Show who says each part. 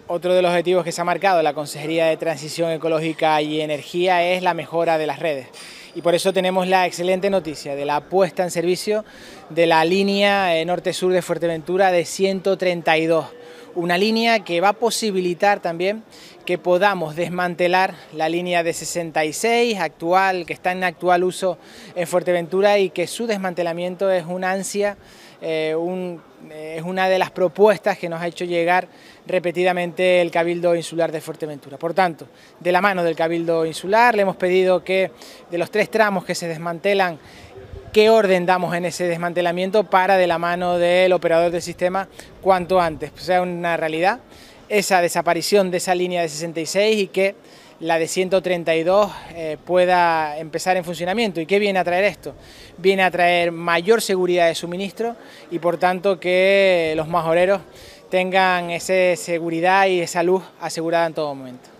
Speaker 1: Otro de los objetivos que se ha marcado la Consejería de Transición Ecológica y Energía es la mejora de las redes. Y por eso tenemos la excelente noticia de la puesta en servicio de la línea norte-sur de Fuerteventura de 132. Una línea que va a posibilitar también que podamos desmantelar la línea de 66 actual, que está en actual uso en Fuerteventura, y que su desmantelamiento es una ansia, es una de las propuestas que nos ha hecho llegar repetidamente el Cabildo Insular de Fuerteventura. Por tanto, de la mano del Cabildo Insular le hemos pedido que de los 3 tramos que se desmantelan, qué orden damos en ese desmantelamiento para, de la mano del operador del sistema, cuanto antes sea una realidad esa desaparición de esa línea de 66 y que la de 132 pueda empezar en funcionamiento. ¿Y qué viene a traer esto? Viene a traer mayor seguridad de suministro y por tanto que los majoreros tengan esa seguridad y esa luz asegurada en todo momento.